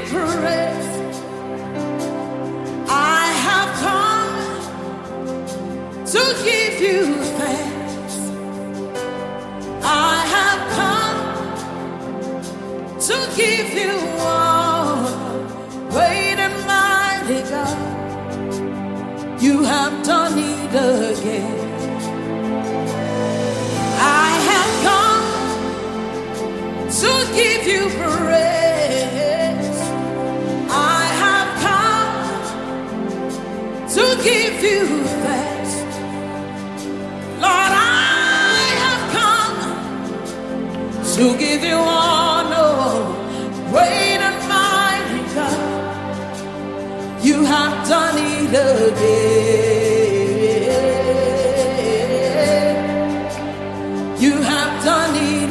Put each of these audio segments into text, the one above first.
praise. I have come to give you thanks. I have come to give you all. Great and mighty God, you have done it again. I have come to give you praise. I have come to give you thanks. Lord, I have come to give you honor. Great and mighty God, you have done it again. You have done it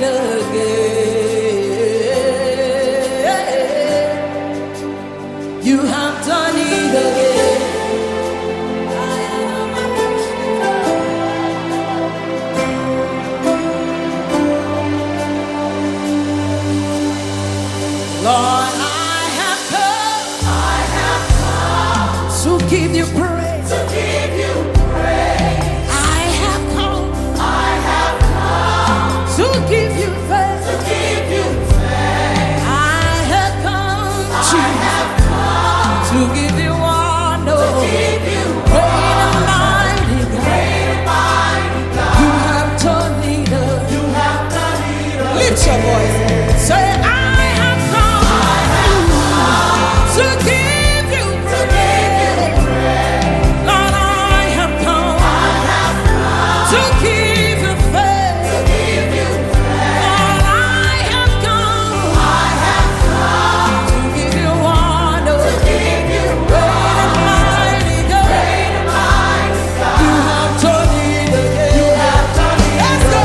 again. You have done it again. Lord, I have come to give you praise. To give you praise. I have come to give you thanks. To give you thanks. I have come to give you honor. To give you great and mighty God. You have done it. You have done it. Lift your voice. Say, I have come to give you praise. Lord, I have come to give you thanks. Lord, I have come to give you honor. Great and mighty God, you have done it again. Let's go.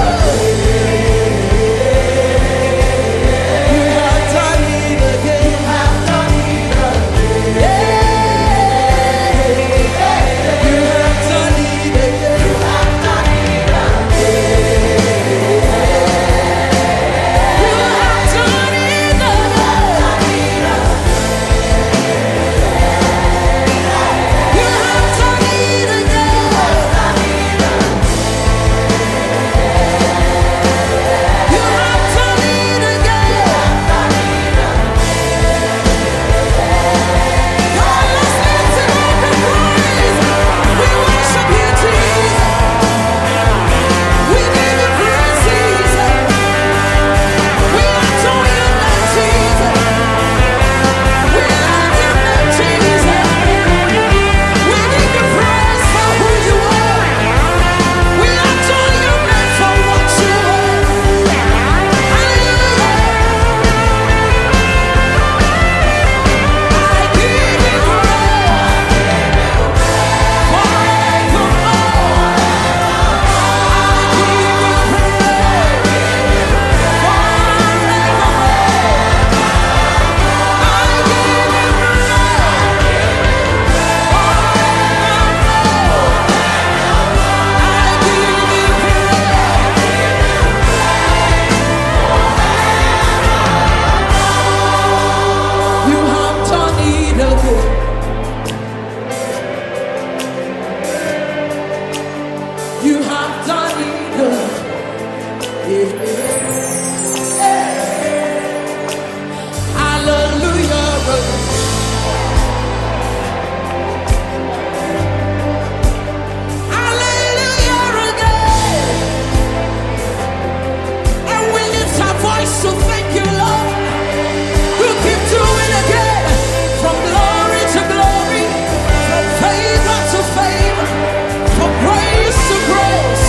You have done it again. You have done it again. Hallelujah. Hallelujah again. And we lift our voice to thank you, Lord. You keep doing again. From glory to glory, from favor to favor, from grace to grace.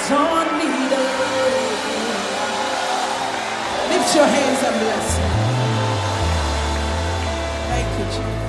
on me. Lift your hands and bless him. Thank you, Jesus.